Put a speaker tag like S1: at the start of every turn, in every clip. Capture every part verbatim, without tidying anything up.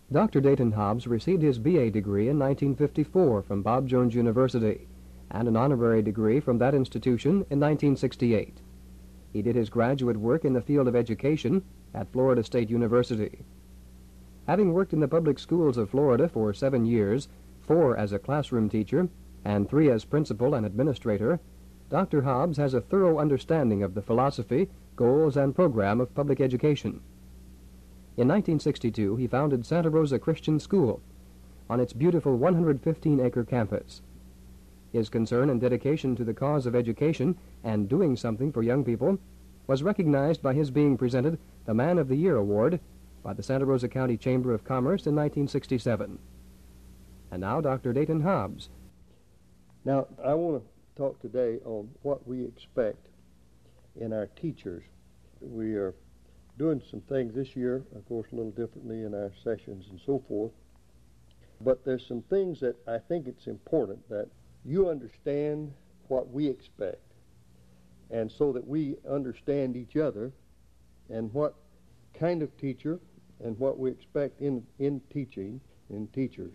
S1: Doctor Dayton Hobbs received his B A degree in nineteen fifty-four from Bob Jones University and an honorary degree from that institution in nineteen sixty-eight. He did his graduate work in the field of education at Florida State University. Having worked in the public schools of Florida for seven years, four as a classroom teacher and three as principal and administrator, Doctor Hobbs has a thorough understanding of the philosophy, goals, and program of public education. In nineteen sixty-two, he founded Santa Rosa Christian School on its beautiful one hundred fifteen acre campus. His concern and dedication to the cause of education and doing something for young people was recognized by his being presented the Man of the Year Award by the Santa Rosa County Chamber of Commerce in nineteen sixty-seven. And now Doctor Dayton Hobbs.
S2: Now, I want to talk today on what we expect in our teachers. We are doing some things this year, of course, a little differently in our sessions and so forth. But there's some things that I think it's important that you understand what we expect, and so that we understand each other and what kind of teacher and what we expect in, in teaching, in teachers.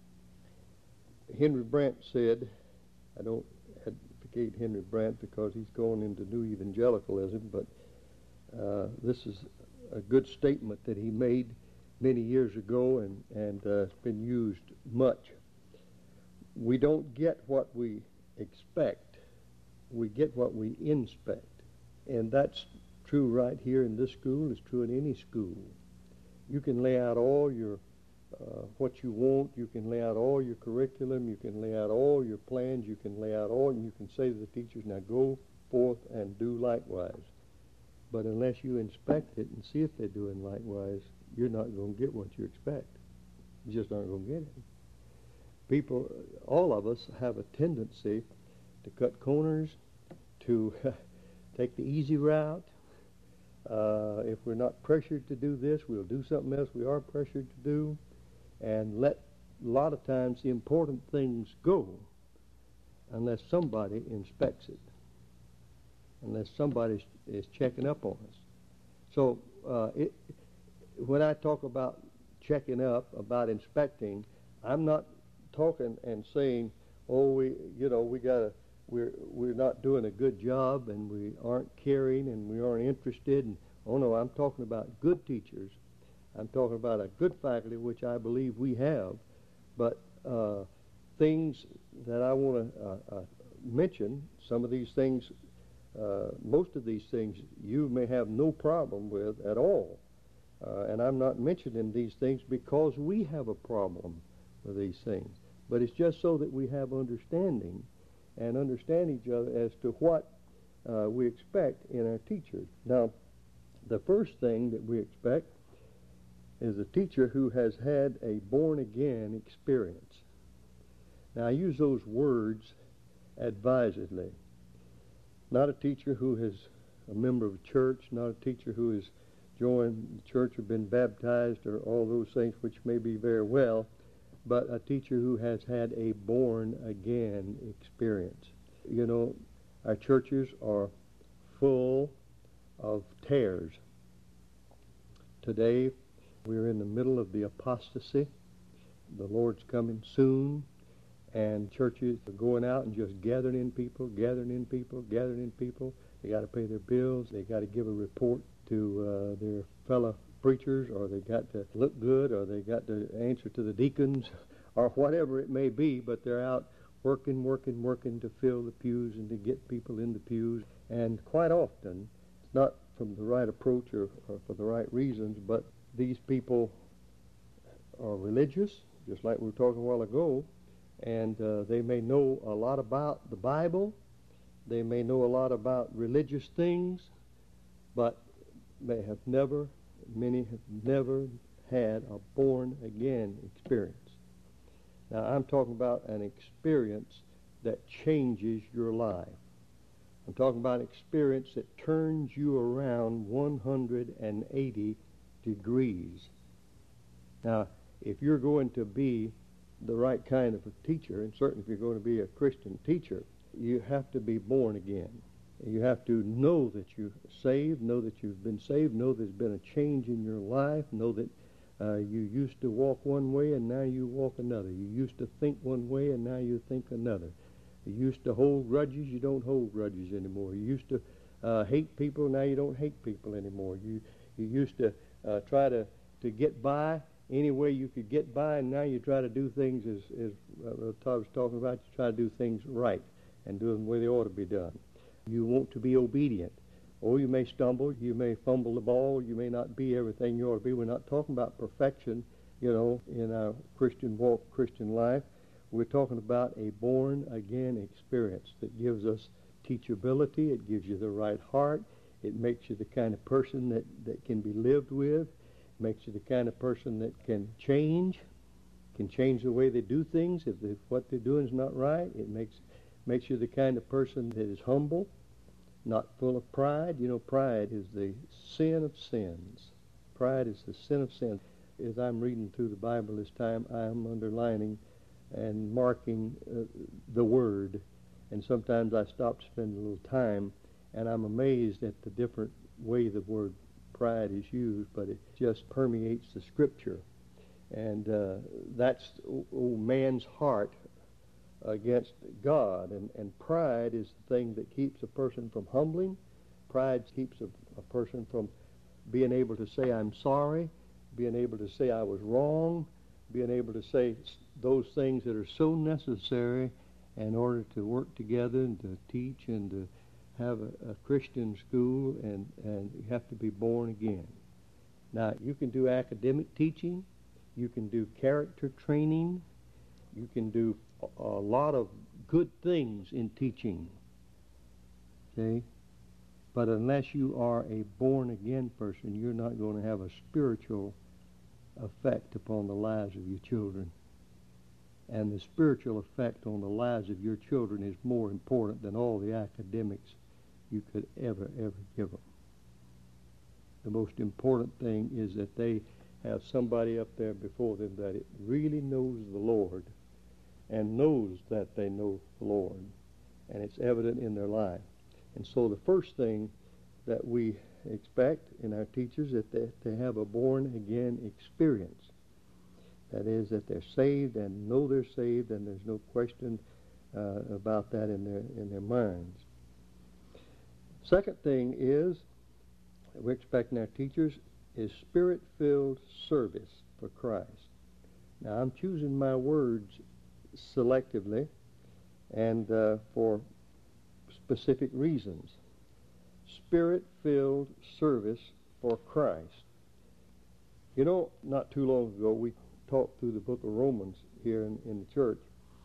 S2: Henry Brandt said, I don't advocate Henry Brandt because he's going into New Evangelicalism, but uh, this is a good statement that he made many years ago, and, and uh, it's been used much. We don't get what we expect, we get what we inspect. And that's true right here in this school, it's true in any school. You can lay out all your, uh, what you want, you can lay out all your curriculum, you can lay out all your plans, you can lay out all, and you can say to the teachers, now go forth and do likewise. But unless you inspect it and see if they're doing likewise, you're not going to get what you expect. You just aren't going to get it. People, all of us have a tendency to cut corners, to take the easy route. Uh, if we're not pressured to do this, we'll do something else we are pressured to do, and let a lot of times the important things go unless somebody inspects it, unless somebody is checking up on us. So uh, it, when I talk about checking up, about inspecting, I'm not talking and saying, oh, we, you know, we gotta, we're we're not doing a good job, and we aren't caring, and we aren't interested. And oh no, I'm talking about good teachers. I'm talking about a good faculty, which I believe we have. But uh, things that I want to uh, uh, mention, some of these things, uh, most of these things, you may have no problem with at all. Uh, and I'm not mentioning these things because we have a problem with these things. But it's just so that we have understanding and understand each other as to what uh, we expect in our teachers. Now, the first thing that we expect is a teacher who has had a born-again experience. Now, I use those words advisedly. Not a teacher who is a member of a church, not a teacher who has joined the church or been baptized or all those things, which may be very well, but a teacher who has had a born-again experience. You know, our churches are full of tares. Today, we're in the middle of the apostasy. The Lord's coming soon, and churches are going out and just gathering in people, gathering in people, gathering in people. They got to pay their bills. They got to give a report to uh, their fellow preachers, or they got to look good, or they got to answer to the deacons, or whatever it may be, but they're out working, working, working to fill the pews and to get people in the pews. And quite often, it's not from the right approach or, or for the right reasons, but these people are religious, just like we were talking a while ago, and uh, they may know a lot about the Bible, they may know a lot about religious things, but they have never, many have never had a born-again experience. Now, I'm talking about an experience that changes your life. I'm talking about an experience that turns you around one hundred eighty degrees. Now, if you're going to be the right kind of a teacher, and certainly if you're going to be a Christian teacher, you have to be born again. You have to know that you're saved, know that you've been saved, know there's been a change in your life, know that Uh, you used to walk one way and now you walk another. You used to think one way and now you think another. You used to hold grudges, you don't hold grudges anymore. You used to uh, hate people, now you don't hate people anymore. You you used to uh, try to, to get by any way you could get by, and now you try to do things as, as uh, Todd was talking about, you try to do things right and do them the way they ought to be done. You want to be obedient. Oh, you may stumble, you may fumble the ball, you may not be everything you ought to be. We're not talking about perfection, you know, in our Christian walk, Christian life. We're talking about a born-again experience that gives us teachability, it gives you the right heart, it makes you the kind of person that, that can be lived with, it makes you the kind of person that can change, can change the way they do things. If, they, if what they're doing is not right, it makes, makes you the kind of person that is humble, not full of pride. You know, pride is the sin of sins. Pride is the sin of sins. As I'm reading through the Bible this time, I'm underlining and marking uh, the word. And sometimes I stop to spend a little time, and I'm amazed at the different way the word pride is used, but it just permeates the Scripture. And uh, that's oh, man's heart against God, and, and pride is the thing that keeps a person from humbling. Pride keeps a, a person from being able to say, I'm sorry, being able to say I was wrong, being able to say those things that are so necessary in order to work together and to teach and to have a, a Christian school, and, and you have to be born again. Now, you can do academic teaching, you can do character training, you can do a lot of good things in teaching, okay? But unless you are a born-again person, you're not going to have a spiritual effect upon the lives of your children. And the spiritual effect on the lives of your children is more important than all the academics you could ever, ever give them. The most important thing is that they have somebody up there before them that it really knows the Lord and knows that they know the Lord, and it's evident in their life. And so the first thing that we expect in our teachers is that they, they have a born-again experience. That is, that they're saved and know they're saved, and there's no question uh, about that in their, in their minds. Second thing is, that we expect in our teachers is spirit-filled service for Christ. Now, I'm choosing my words selectively and uh, for specific reasons. Spirit-filled service for Christ. You know, not too long ago, we talked through the book of Romans here in, in the church,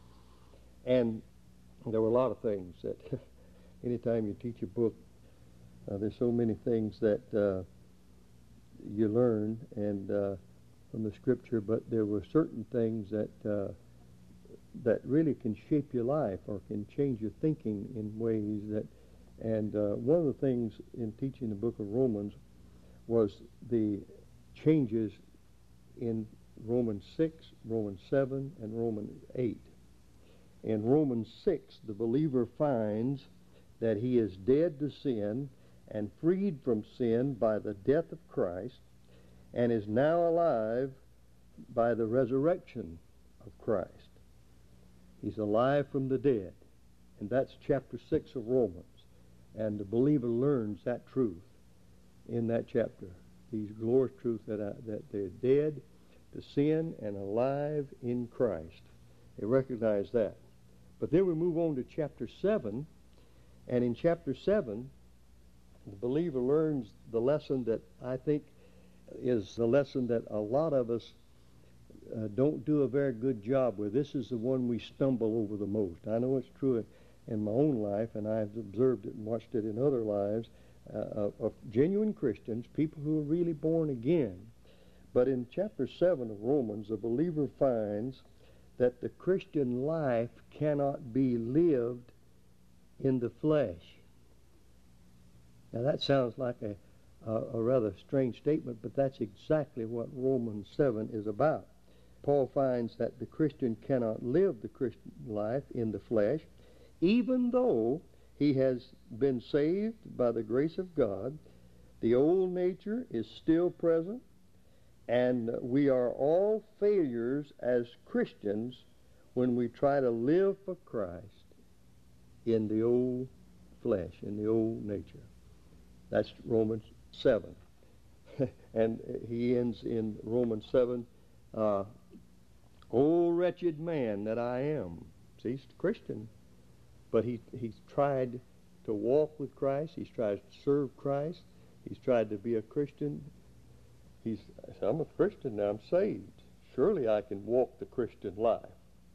S2: and there were a lot of things that anytime you teach a book, uh, there's so many things that uh, you learn and uh, from the Scripture, but there were certain things that uh, that really can shape your life or can change your thinking in ways that, and uh, one of the things in teaching the book of Romans was the changes in Romans six, Romans seven, and Romans eight. In Romans six, the believer finds that he is dead to sin and freed from sin by the death of Christ, and is now alive by the resurrection of Christ. He's alive from the dead. And that's chapter six of Romans. And the believer learns that truth in that chapter. These glorious truths that, I, that they're dead to sin and alive in Christ. They recognize that. But then we move on to chapter seven. And in chapter seven, the believer learns the lesson that I think is the lesson that a lot of us Uh, don't do a very good job with. This is the one we stumble over the most. I know it's true in my own life, and I've observed it and watched it in other lives uh, of, of genuine Christians, people who are really born again. But in chapter seven of Romans, the believer finds that the Christian life cannot be lived in the flesh. Now that sounds like a, a, a rather strange statement, but that's exactly what Romans seven is about. Paul finds that the Christian cannot live the Christian life in the flesh, even though he has been saved by the grace of God. The old nature is still present, And we are all failures as Christians when we try to live for Christ in the old flesh, in the old nature. That's Romans seven. And he ends in Romans seven, uh, "O wretched man that I am." See, he's a Christian, but he, he's tried to walk with Christ. He's tried to serve Christ. He's tried to be a Christian. He's, I'm a Christian now. I'm saved. Surely I can walk the Christian life.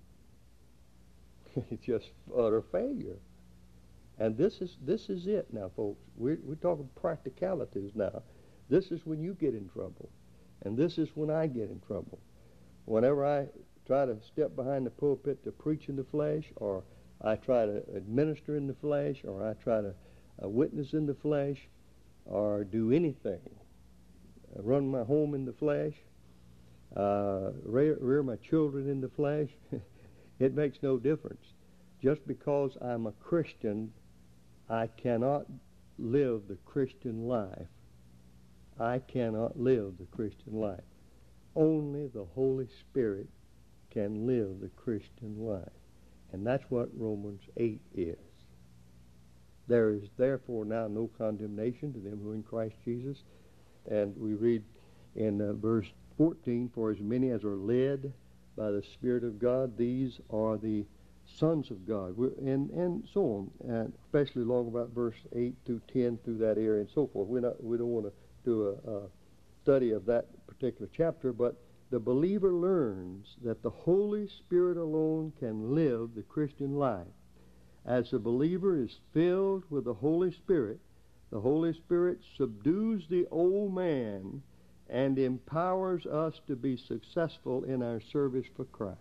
S2: It's just utter failure. And this is this is it now, folks. We're, we're talking practicalities now. This is when you get in trouble. And this is when I get in trouble. Whenever I try to step behind the pulpit to preach in the flesh, or I try to administer in the flesh, or I try to uh, witness in the flesh, or do anything, uh, run my home in the flesh, uh, rear, rear my children in the flesh, it makes no difference. Just because I'm a Christian, I cannot live the Christian life. I cannot live the Christian life. Only the Holy Spirit can live the Christian life. And that's what Romans eight is. There is therefore now no condemnation to them who are in Christ Jesus. And we read in uh, verse fourteen, "For as many as are led by the Spirit of God, these are the sons of God." We're, and, and so on, and especially along about verse eight through ten, through that area and so forth. We're not, we don't want to do a, a study of that particular chapter, but the believer learns that the Holy Spirit alone can live the Christian life. As the believer is filled with the Holy Spirit, the Holy Spirit subdues the old man and empowers us to be successful in our service for Christ.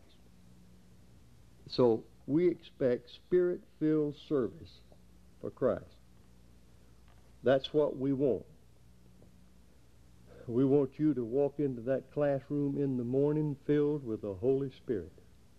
S2: So we expect Spirit-filled service for Christ. That's what we want. We want you to walk into that classroom in the morning filled with the Holy Spirit.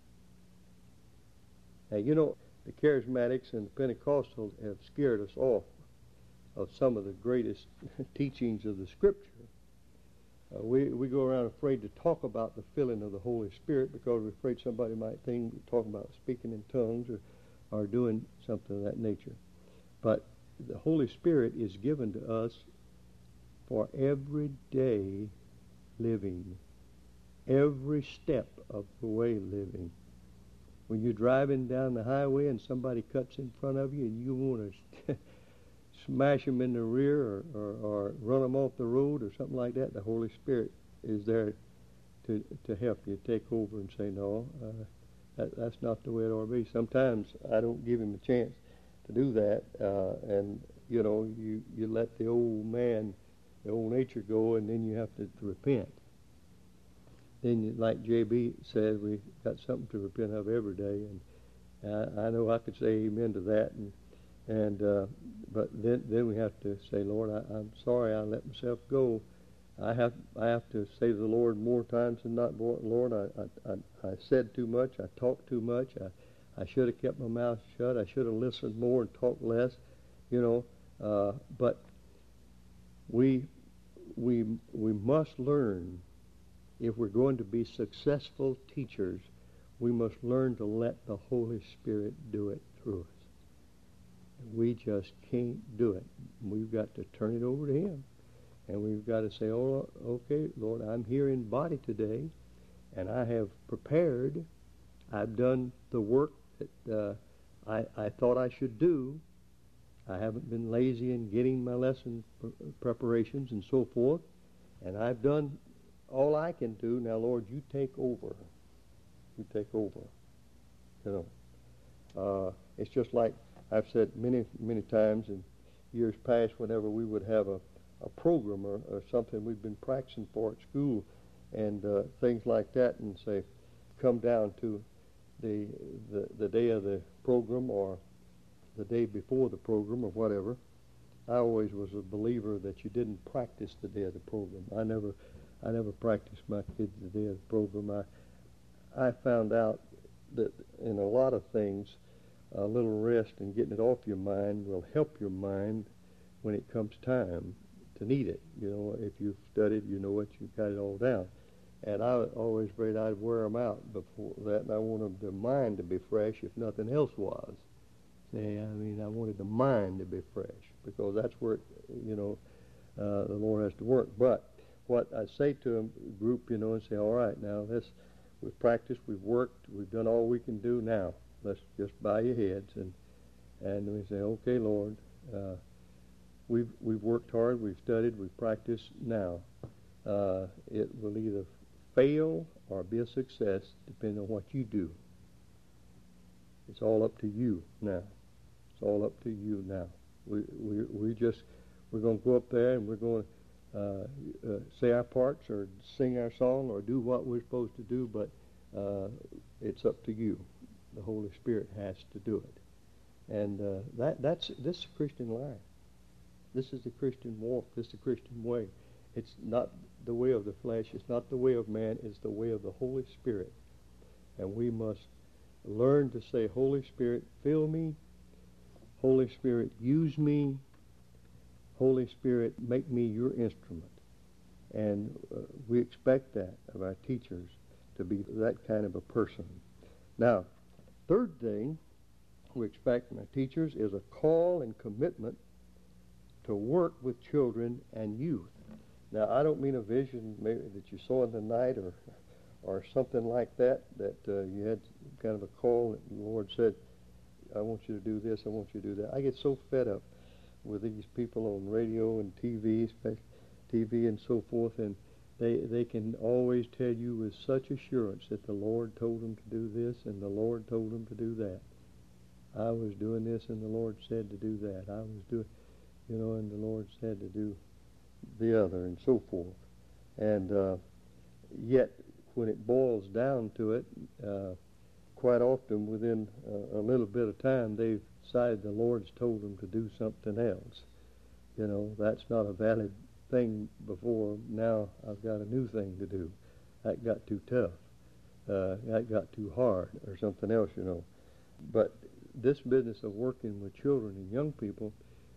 S2: Now, you know, the Charismatics and the Pentecostals have scared us off of some of the greatest teachings of the Scripture. Uh, we, we go around afraid to talk about the filling of the Holy Spirit because we're afraid somebody might think we're talking about speaking in tongues or, or doing something of that nature. But the Holy Spirit is given to us for everyday living, every step of the way living. When you're driving down the highway and somebody cuts in front of you and you want to smash them in the rear or, or, or run them off the road or something like that, the Holy Spirit is there to, to help you take over and say, no, uh, that, that's not the way it ought to be. Sometimes I don't give him a chance to do that, uh, and, you know, you, you let the old man, the old nature go, and then you have to, to repent. Then, you, like J B said, we got something to repent of every day, and I, I know I could say amen to that, and and uh, but then then we have to say, Lord, I, I'm sorry I let myself go. I have I have to say to the Lord more times than not, Lord, I I, I, I said too much, I talked too much, I, I should have kept my mouth shut, I should have listened more and talked less, you know. Uh, but we we we must learn, if we're going to be successful teachers, we must learn to let the Holy Spirit do it through us. We just can't do it. We've got to turn it over to him. And we've got to say, oh, okay, Lord, I'm here in body today, and I have prepared. I've done the work that uh, I, I thought I should do. I haven't been lazy in getting my lesson preparations and so forth. And I've done all I can do. Now, Lord, you take over. You take over. You know, uh, it's just like I've said many, many times in years past, whenever we would have a, a program or, or something we've been practicing for at school and uh, things like that, and say, come down to the, the the day of the program or the day before the program or whatever, I always was a believer that you didn't practice the day of the program. I never I never practiced my kids the day of the program. I I found out that in a lot of things, a little rest and getting it off your mind will help your mind when it comes time to need it. You know, if you've studied, you know it, you've got it all down. And I was always afraid I'd wear them out before that, and I wanted the mind to be fresh if nothing else was. See, I mean, I wanted the mind to be fresh because that's where, it, you know, uh, the Lord has to work. But what I say to a group, you know, and say, all right, now let's, we've practiced, we've worked, we've done all we can do now. Let's just bow your heads and and we say, okay, Lord, uh, we've we've worked hard, we've studied, we've practiced. Now, uh, it will either fail or be a success, depending on what you do. It's all up to you now. It's all up to you now. We we we just we're going to go up there and we're going to uh, uh, say our parts or sing our song or do what we're supposed to do, but uh, it's up to you. The Holy Spirit has to do it, and uh, that that's this is the Christian life. This is the Christian walk. This is the Christian way. It's not the way of the flesh. It's not the way of man. It's the way of the Holy Spirit, and we must learn to say, Holy Spirit, fill me. Holy Spirit, use me. Holy Spirit, make me your instrument. And uh, we expect that of our teachers, to be that kind of a person. Now, third thing we expect from our teachers is a call and commitment to work with children and youth. Now, I don't mean a vision maybe that you saw in the night or or something like that, that uh, you had kind of a call that the Lord said, I want you to do this, I want you to do that. I get so fed up with these people on radio and T V, T V and so forth, and they they can always tell you with such assurance that the Lord told them to do this and the Lord told them to do that. I was doing this and the Lord said to do that. I was doing, you know, and the Lord said to do the other and so forth. And uh, yet, when it boils down to it, uh, quite often within uh, a little bit of time, they've decided the Lord's told them to do something else. You know, that's not a valid thing before. Now I've got a new thing to do. That got too tough. Uh, that got too hard or something else, you know. But this business of working with children and young people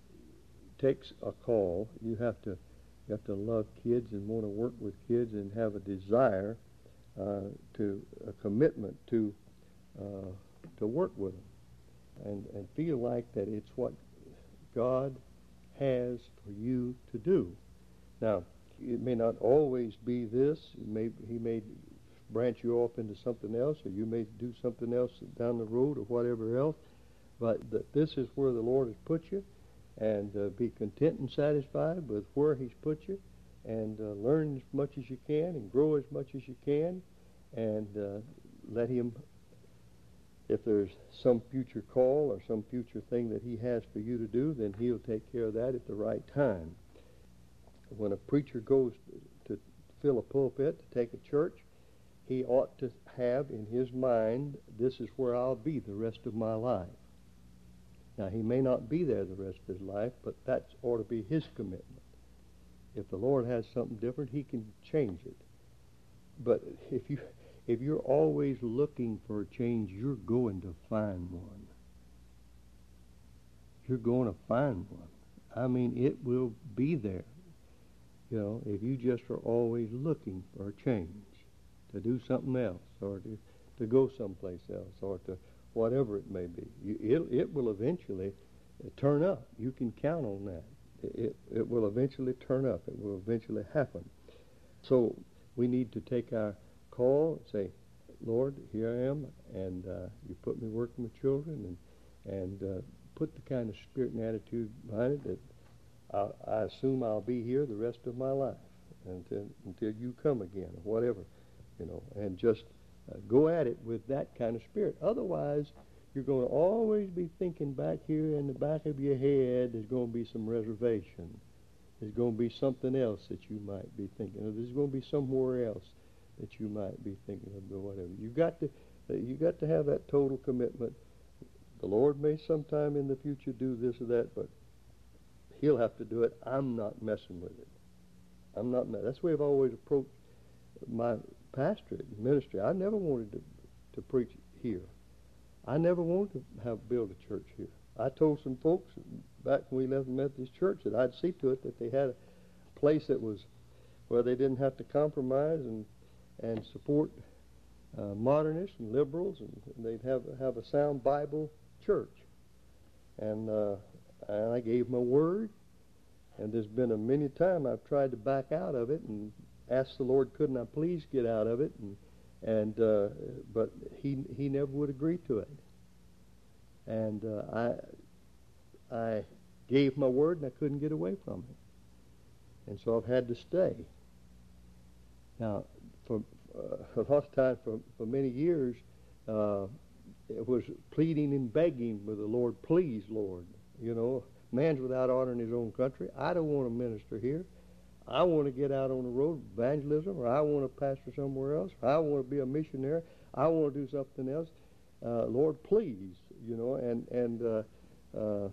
S2: takes a call. You have to you have to love kids and want to work with kids and have a desire Uh, to a commitment to uh, to work with them, and and feel like that it's what God has for you to do. Now, it may not always be this. It may, he may branch you off into something else, or you may do something else down the road, or whatever else. But that this is where the Lord has put you, and uh, be content and satisfied with where He's put you, and uh, learn as much as you can and grow as much as you can, and uh, let Him, if there's some future call or some future thing that He has for you to do, then He'll take care of that at the right time. When a preacher goes to fill a pulpit, to take a church, he ought to have in his mind, this is where I'll be the rest of my life. Now, he may not be there the rest of his life, but that ought to be his commitment. If the Lord has something different, He can change it. But if you if you're always looking for a change, you're going to find one. You're going to find one. I mean, it will be there. You know, if you just are always looking for a change, to do something else, or to, to go someplace else, or to whatever it may be, you, it, it will eventually turn up. You can count on that. It, it will eventually turn up. It will eventually happen. So we need to take our call and say, Lord, here I am, and uh, you put me working with children, and and uh, put the kind of spirit and attitude behind it that I, I assume I'll be here the rest of my life until until you come again, or whatever, you know, and just uh, go at it with that kind of spirit. Otherwise, you're going to always be thinking back here in the back of your head, there's going to be some reservation. There's going to be something else that you might be thinking of. There's going to be somewhere else that you might be thinking of, or whatever. You've got to, you got to have that total commitment. The Lord may sometime in the future do this or that, but He'll have to do it. I'm not messing with it. I'm not. That's the way I've always approached my pastorate and ministry. I never wanted to, to preach here. I never wanted to have build a church here. I told some folks back when we left the Methodist Church that I'd see to it that they had place that was where they didn't have to compromise and and support uh, modernists and liberals, and, and they'd have have a sound Bible church. And, uh, and I gave my word, and there's been a many time I've tried to back out of it and asked the Lord, couldn't I please get out of it? And and uh, but he he never would agree to it. And uh, I I gave my word, and I couldn't get away from it. And so I've had to stay. Now, for uh, a lot of time, for, for many years, uh, it was pleading and begging with the Lord, please, Lord. You know, man's without honor in his own country. I don't want to minister here. I want to get out on the road of evangelism, or I want to pastor somewhere else, or I want to be a missionary. I want to do something else. Uh, Lord, please, you know, and, and uh, uh,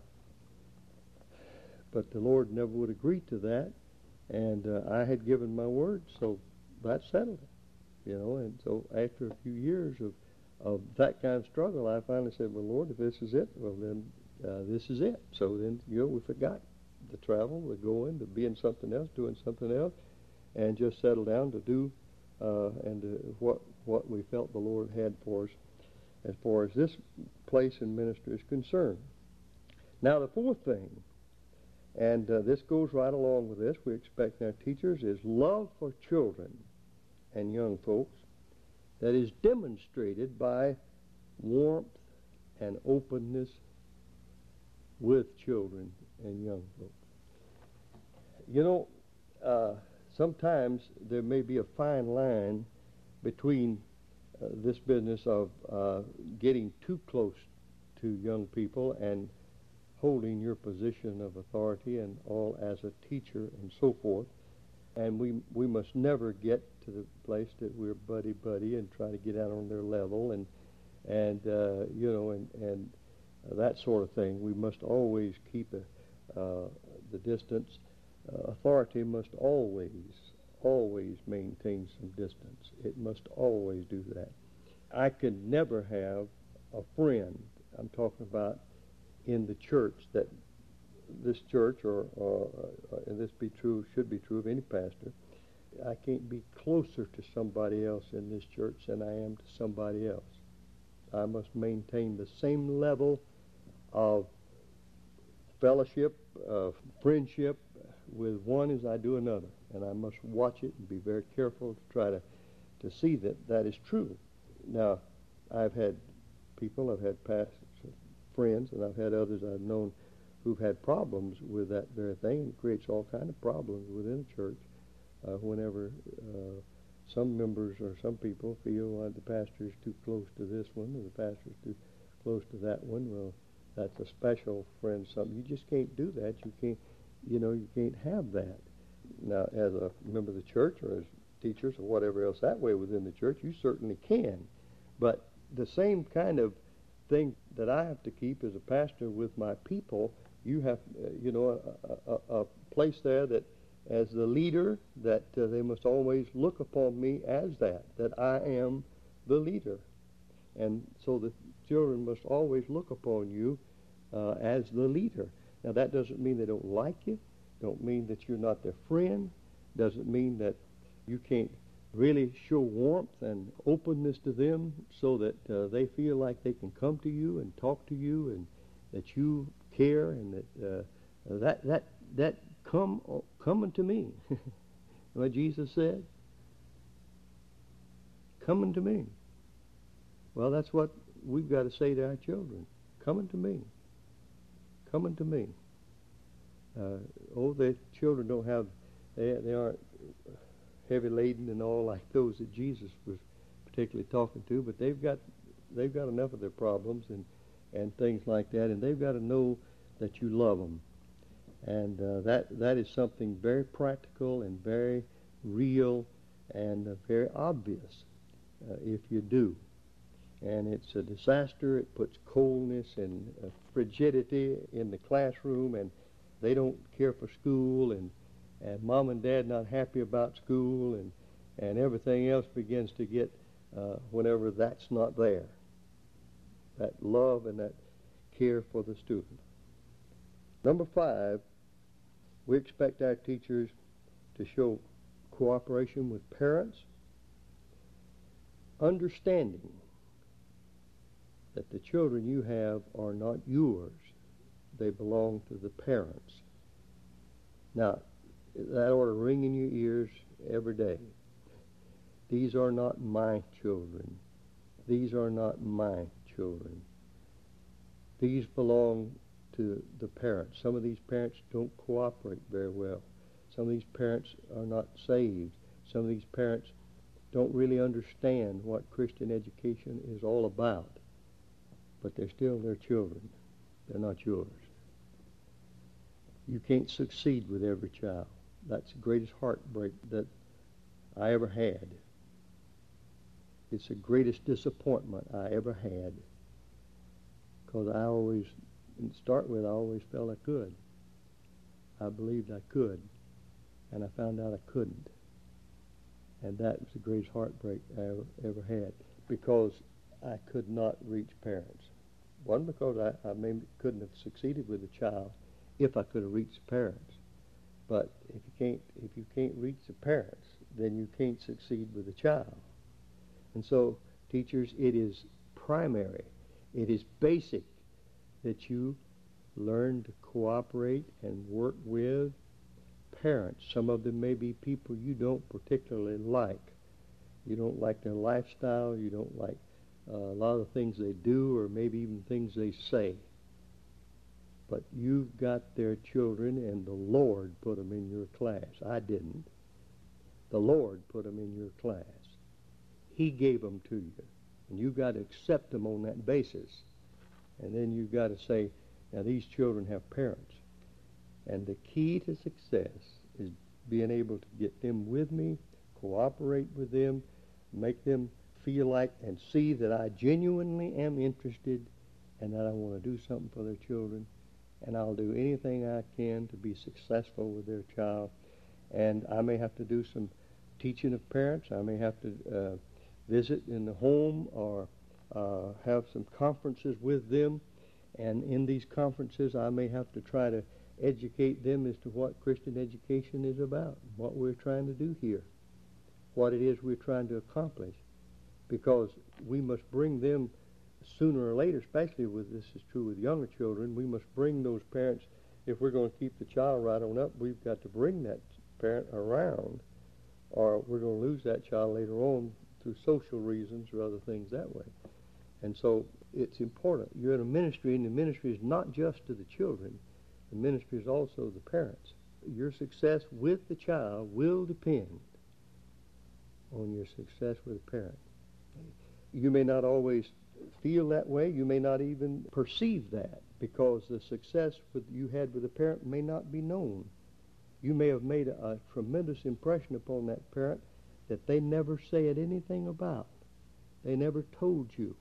S2: but the Lord never would agree to that, and uh, I had given my word, so that settled it, you know. And so after a few years of, of that kind of struggle, I finally said, well, Lord, if this is it, well, then uh, this is it. So then, you know, we forgot the travel, the going, to being something else, doing something else, and just settled down to do uh, and to what, what we felt the Lord had for us as far as this place in ministry is concerned. Now, the fourth thing, and uh, this goes right along with this, we expect in our teachers, is love for children and young folks that is demonstrated by warmth and openness with children and young folks. You know, uh, sometimes there may be a fine line between uh, this business of uh, getting too close to young people and holding your position of authority and all as a teacher and so forth. And we we must never get to the place that we're buddy-buddy and try to get out on their level and, and uh, you know, and, and that sort of thing. We must always keep a, uh, the distance. Uh, authority must always, always maintain some distance. It must always do that. I could never have a friend, I'm talking about in the church, that this church, or, or uh, and this be true, should be true of any pastor, I can't be closer to somebody else in this church than I am to somebody else. I must maintain the same level of fellowship, of friendship with one as I do another. And I must watch it and be very careful to try to, to see that that is true. Now, I've had people, I've had past friends, and I've had others I've known who've had problems with that very thing. It creates all kinds of problems within a church uh, whenever uh, some members or some people feel like the pastor is too close to this one or the pastor is too close to that one. Well, that's a special friend, something. You just can't do that. You can't, you know, you can't have that. Now, as a member of the church or as teachers or whatever else that way within the church, you certainly can. But the same kind of thing that I have to keep as a pastor with my people, you have, uh, you know, a, a, a place there that as the leader, that uh, they must always look upon me as that, that I am the leader. And so the children must always look upon you uh, as the leader. Now, that doesn't mean they don't like you, don't mean that you're not their friend, doesn't mean that you can't really show warmth and openness to them so that uh, they feel like they can come to you and talk to you and that you care and that uh, that that that come coming to me. What Jesus said, coming to me. Well, that's what we've got to say to our children. Coming to me. Coming to me. Uh, oh, the children don't have, they they aren't heavy laden and all like those that Jesus was particularly talking to, but they've got they've got enough of their problems and and things like that, and they've got to know that you love them, and uh, that that is something very practical and very real and uh, very obvious uh, if you do. And it's a disaster. It puts coldness and uh, frigidity in the classroom, and they don't care for school, and and mom and dad not happy about school, and, and everything else begins to get uh, whenever that's not there. That love and that care for the student. Number five, we expect our teachers to show cooperation with parents, understanding that the children you have are not yours. They belong to the parents. Now, that ought to ring in your ears every day. These are not my children. These are not my children. These belong to the parents. Some of these parents don't cooperate very well. Some of these parents are not saved. Some of these parents don't really understand what Christian education is all about. But they're still their children. They're not yours. You can't succeed with every child. That's the greatest heartbreak that I ever had. It's the greatest disappointment I ever had. Because I always, to start with, I always felt I could. I believed I could. And I found out I couldn't. And that was the greatest heartbreak I ever, ever had. Because I could not reach parents. One, because I, I maybe couldn't have succeeded with a child if I could have reached the parents. But if you can't, if you can't reach the parents, then you can't succeed with a child. And so, teachers, it is primary, it is basic that you learn to cooperate and work with parents. Some of them may be people you don't particularly like. You don't like their lifestyle, you don't like uh, a lot of the things they do, or maybe even things they say. But you've got their children, and the Lord put them in your class. I didn't. The Lord put them in your class. He gave them to you. And you've got to accept them on that basis. And then you've got to say, now these children have parents. And the key to success is being able to get them with me, cooperate with them, make them feel like and see that I genuinely am interested and that I want to do something for their children. And I'll do anything I can to be successful with their child. And I may have to do some teaching of parents. I may have to uh, visit in the home or uh, have some conferences with them. And in these conferences, I may have to try to educate them as to what Christian education is about, what we're trying to do here, what it is we're trying to accomplish. Because we must bring them sooner or later, especially with this is true with younger children, we must bring those parents, if we're going to keep the child right on up, we've got to bring that parent around, or we're going to lose that child later on through social reasons or other things that way. And so it's important. You're in a ministry, and the ministry is not just to the children. The ministry is also the parents. Your success with the child will depend on your success with the parent. You may not always feel that way. You may not even perceive that, because the success with, you had with a parent may not be known. You may have made a, a tremendous impression upon that parent that they never said anything about. They never told you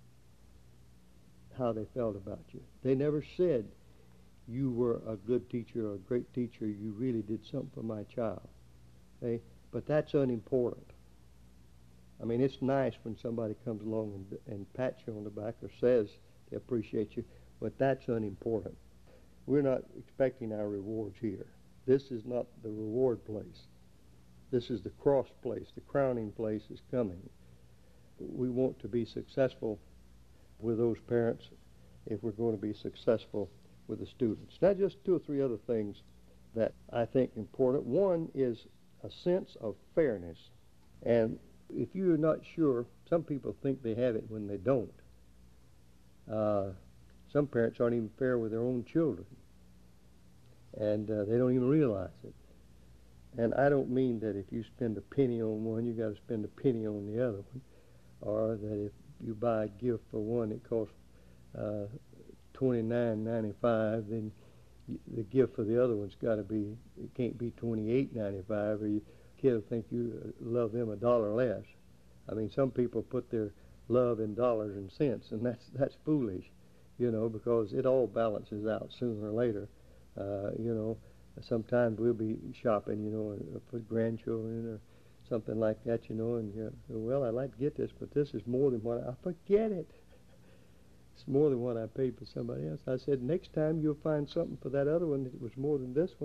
S2: how they felt about you. They never said you were a good teacher or a great teacher. You really did something for my child. Okay? But that's unimportant. I mean, it's nice when somebody comes along and, and pats you on the back or says they appreciate you, but that's unimportant. We're not expecting our rewards here. This is not the reward place. This is the cross place. The crowning place is coming. We want to be successful with those parents if we're going to be successful with the students. Now, just two or three other things that I think important. One is a sense of fairness. And if you're not sure, some people think they have it when they don't. Uh, some parents aren't even fair with their own children, and uh, they don't even realize it. And I don't mean that if you spend a penny on one, you got to spend a penny on the other one, or that if you buy a gift for one that costs uh, twenty-nine ninety-five, then the gift for the other one's got to be, it can't be twenty-eight ninety-five, or you kid will think you love them a dollar less. I mean, some people put their love in dollars and cents, and that's that's foolish, you know, because it all balances out sooner or later. Uh, you know, sometimes we'll be shopping, you know, for grandchildren or something like that, you know, and you go, well, I'd like to get this, but this is more than what I, I forget it. It's more than what I paid for somebody else. I said, next time you'll find something for that other one that was more than this one,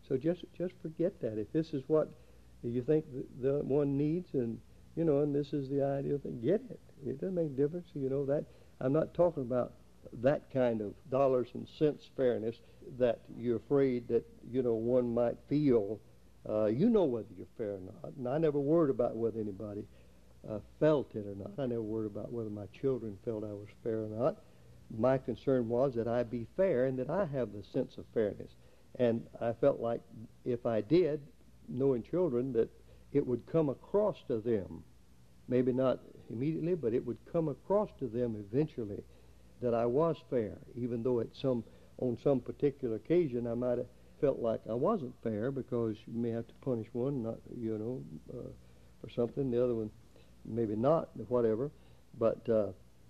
S2: So just just forget that. If this is what you think the, the one needs, and you know, and this is the ideal thing, get it. It doesn't make a difference. You know that I'm not talking about that kind of dollars and cents fairness that you're afraid that you know one might feel. Uh, you know whether you're fair or not, and I never worried about whether anybody uh, felt it or not. I never worried about whether my children felt I was fair or not. My concern was that I be fair and that I have the sense of fairness. And I felt like if I did, knowing children, that it would come across to them, maybe not immediately, but it would come across to them eventually that I was fair, even though at some on some particular occasion I might have felt like I wasn't fair because you may have to punish one, not you know, uh, for something, the other one maybe not, whatever. But uh,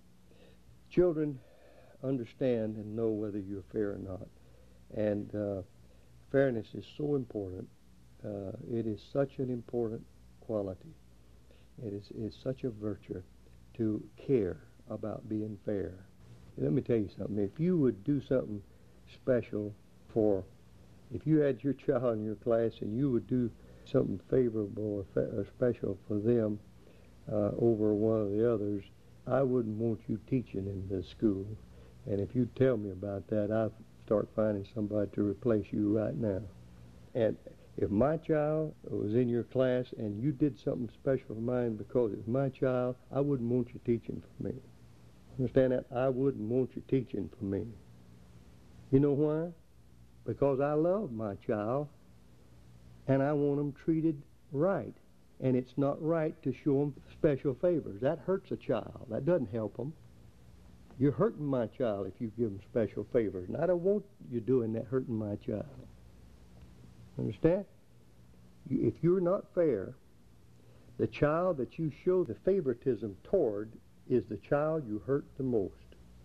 S2: children understand and know whether you're fair or not, and uh, fairness is so important. Uh, it is such an important quality. It is it's such a virtue to care about being fair. Let me tell you something. If you would do something special for, if you had your child in your class and you would do something favorable or, fa- or special for them uh, over one of the others, I wouldn't want you teaching in this school. And if you tell me about that, I'll start finding somebody to replace you right now. And if my child was in your class and you did something special for mine because it was my child, I wouldn't want you teaching for me. Understand that? I wouldn't want you teaching for me. You know why? Because I love my child and I want them treated right. And it's not right to show them special favors. That hurts a child. That doesn't help them. You're hurting my child if you give them special favors. And I don't want you doing that, hurting my child. Understand? You, if you're not fair, the child that you show the favoritism toward is the child you hurt the most.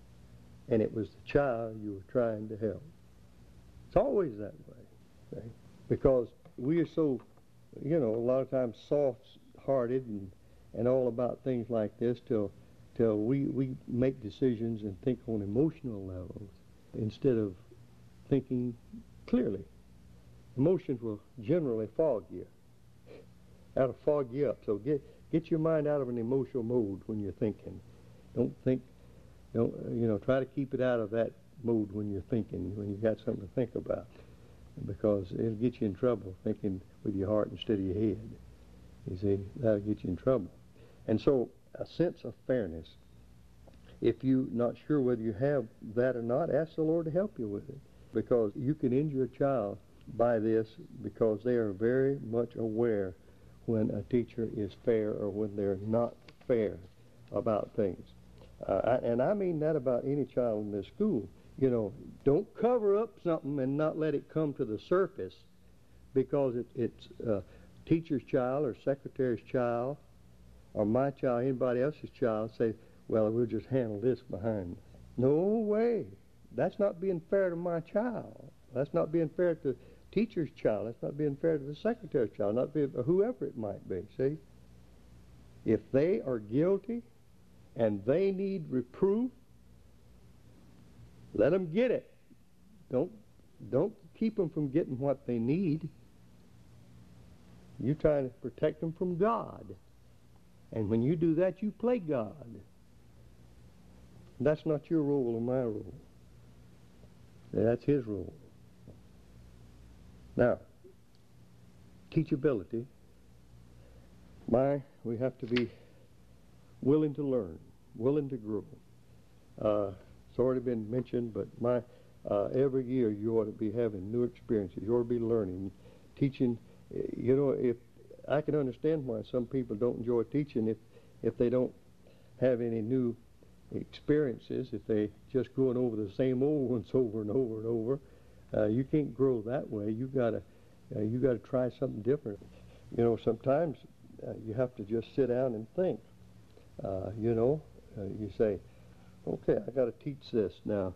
S2: And it was the child you were trying to help. It's always that way. Okay? Because we are so, you know, a lot of times soft-hearted and, and all about things like this till till we, we make decisions and think on emotional levels instead of thinking clearly. Emotions will generally fog you. That'll fog you up. So get get your mind out of an emotional mode when you're thinking. Don't think, don't, you know, try to keep it out of that mode when you're thinking, when you've got something to think about. Because it'll get you in trouble thinking with your heart instead of your head. You see, that'll get you in trouble. And so a sense of fairness, if you're not sure whether you have that or not, ask the Lord to help you with it. Because you can injure a child by this because they are very much aware when a teacher is fair or when they're not fair about things. Uh, I, and I mean that about any child in this school. You know, don't cover up something and not let it come to the surface because it, it's a teacher's child or secretary's child or my child, anybody else's child, say, well, we'll just handle this behind. No way. That's not being fair to my child. That's not being fair to the teacher's child. That's not being fair to the secretary's child, not being, or whoever it might be, see? If they are guilty and they need reproof, let them get it. Don't, don't keep them from getting what they need. You're trying to protect them from God. And when you do that, you play God. That's not your role or my role. That's His role. Now, teachability. My, we have to be willing to learn, willing to grow. Uh, it's already been mentioned, but my uh, every year you ought to be having new experiences. You ought to be learning, teaching. You know, if I can understand why some people don't enjoy teaching if if they don't have any new experiences, if they just going over the same old ones over and over and over. Uh, you can't grow that way. You gotta uh, you gotta try something different. You know, sometimes uh, you have to just sit down and think. Uh, you know, uh, you say, okay, I got to teach this now.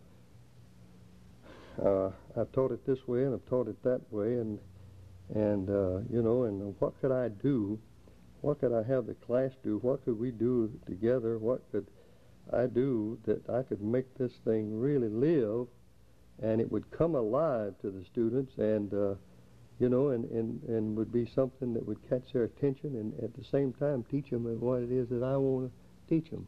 S2: Uh, I've taught it this way and I've taught it that way, and and uh, you know, and what could I do? What could I have the class do? What could we do together? What could I do that I could make this thing really live, and it would come alive to the students, and uh, you know, and, and, and would be something that would catch their attention and at the same time teach them what it is that I want to teach them.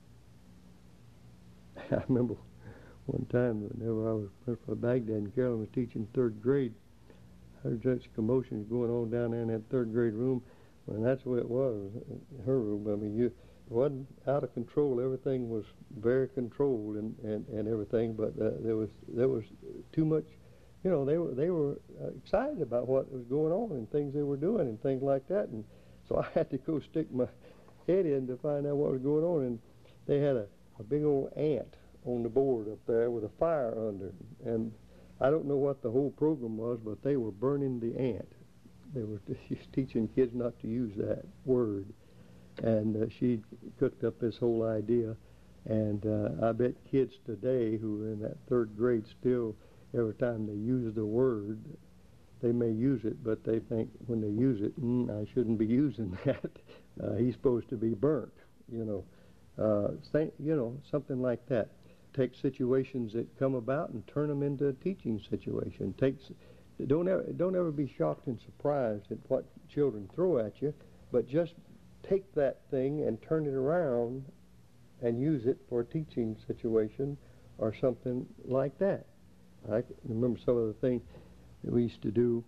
S2: I remember one time whenever I was Principal of Baghdad and Carolyn was teaching third grade, I heard such commotion going on down there in that third grade room, and that's what it was, her room. I mean, you, it wasn't out of control. Everything was very controlled and, and, and everything, but uh, there was there was too much. You know, they were they were uh, excited about what was going on and things they were doing and things like that, and so I had to go stick my head in to find out what was going on. And they had a, a big old ant on the board up there with a fire under, and I don't know what the whole program was, but they were burning the ant. They were teaching kids not to use that word, and uh, she cooked up this whole idea, and uh, I bet kids today who are in that third grade still, every time they use the word, they may use it, but they think when they use it, mm, I shouldn't be using that. Uh, he's supposed to be burnt, you know. Uh, th you know, something like that. Take situations that come about and turn them into a teaching situation. Takes, don't ever, don't ever be shocked and surprised at what children throw at you, but just take that thing and turn it around and use it for a teaching situation or something like that. I remember some of the things that we used to do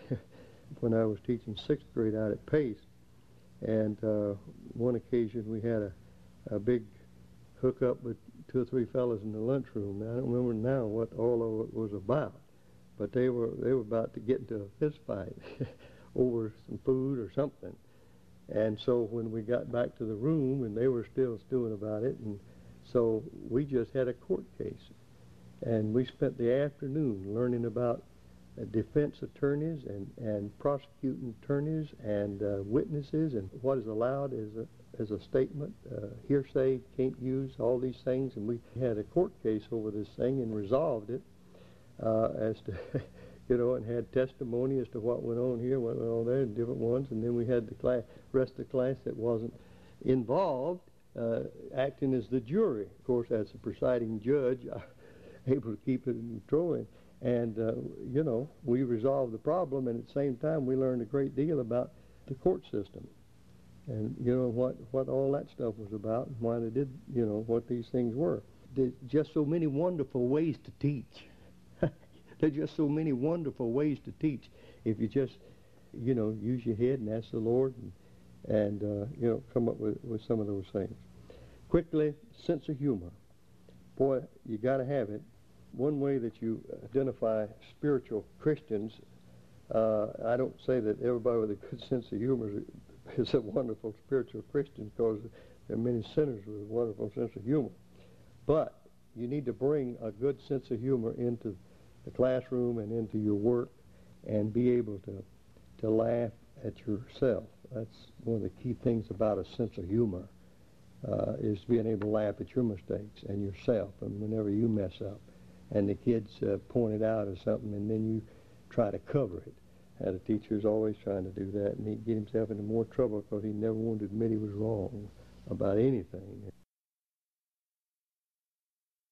S2: when I was teaching sixth grade out at Pace, and uh, one occasion we had a, a big hookup with two or three fellas in the lunchroom. Now, I don't remember now what all of it was about, but they were they were about to get into a fist fight over some food or something. And so when we got back to the room, and they were still stewing about it, and so we just had a court case, and we spent the afternoon learning about uh, defense attorneys and and prosecuting attorneys and uh, witnesses and what is allowed as a as a statement, uh, hearsay, can't use, all these things. And we had a court case over this thing and resolved it uh, as to, you know, and had testimony as to what went on here, what went on there, and different ones. And then we had the class, rest of the class that wasn't involved uh, acting as the jury. Of course, as the presiding judge, I able to keep it in control. And, uh, you know, we resolved the problem, and at the same time we learned a great deal about the court system. And, you know, what, what all that stuff was about and why they did, you know, what these things were. There's just so many wonderful ways to teach. There's just so many wonderful ways to teach if you just, you know, use your head and ask the Lord and, and uh, you know, come up with, with some of those things. Quickly, sense of humor. Boy, you got to have it. One way that you identify spiritual Christians, uh, I don't say that everybody with a good sense of humor is is a wonderful spiritual Christian, because there are many sinners with a wonderful sense of humor. But you need to bring a good sense of humor into the classroom and into your work and be able to, to laugh at yourself. That's one of the key things about a sense of humor, uh, is being able to laugh at your mistakes and yourself and whenever you mess up. And the kids uh, point it out as something, and then you try to cover it. And a teacher's always trying to do that, and he'd get himself into more trouble because he never wanted to admit he was wrong about anything.